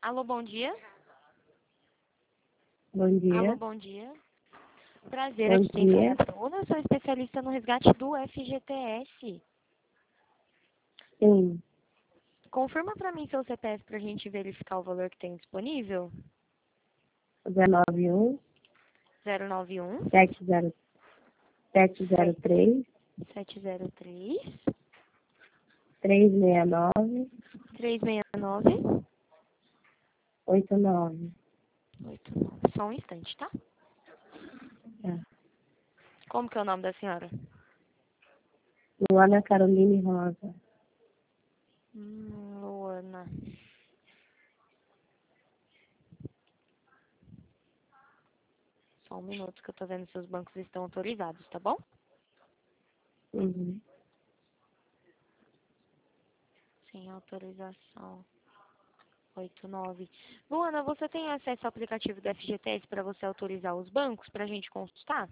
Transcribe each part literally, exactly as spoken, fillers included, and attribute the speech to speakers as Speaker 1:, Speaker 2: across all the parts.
Speaker 1: Alô, bom dia.
Speaker 2: Bom dia.
Speaker 1: Alô, bom dia. Prazer,
Speaker 2: Bom
Speaker 1: aqui quem fala é
Speaker 2: dia.
Speaker 1: a Bruna, eu sou especialista no resgate do F G T S.
Speaker 2: Sim.
Speaker 1: Confirma para mim seu C P F para a gente verificar o valor que tem disponível.
Speaker 2: zero nove um,
Speaker 1: zero nove um,
Speaker 2: sete zero três,
Speaker 1: sete zero três,
Speaker 2: três seis nove,
Speaker 1: três seis nove,
Speaker 2: oito nove.
Speaker 1: oito nove. Só um instante, tá?
Speaker 2: Tá.
Speaker 1: Como que é o nome da senhora?
Speaker 2: Luana Caroline Rosa.
Speaker 1: Hum, Luana. Só um minuto que eu tô vendo se os bancos estão autorizados, tá bom?
Speaker 2: Uhum.
Speaker 1: Sem autorização. oito nove. Luana, você tem acesso ao aplicativo do F G T S para você autorizar os bancos para a gente consultar?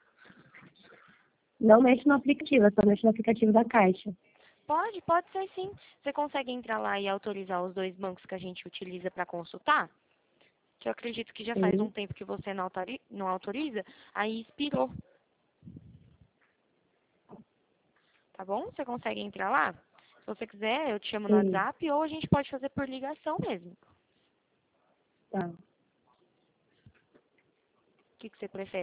Speaker 2: Não mexe no aplicativo, eu só mexo no aplicativo da Caixa.
Speaker 1: Pode, pode ser sim. Você consegue entrar lá e autorizar os dois bancos que a gente utiliza para consultar? Que eu acredito que já faz um
Speaker 2: Sim.
Speaker 1: tempo que você não autori- não autoriza, aí expirou. Tá bom? Você consegue entrar lá? Se você quiser, eu te chamo no
Speaker 2: Sim.
Speaker 1: WhatsApp ou a gente pode fazer por ligação mesmo.
Speaker 2: Tá.
Speaker 1: O que, que você prefere?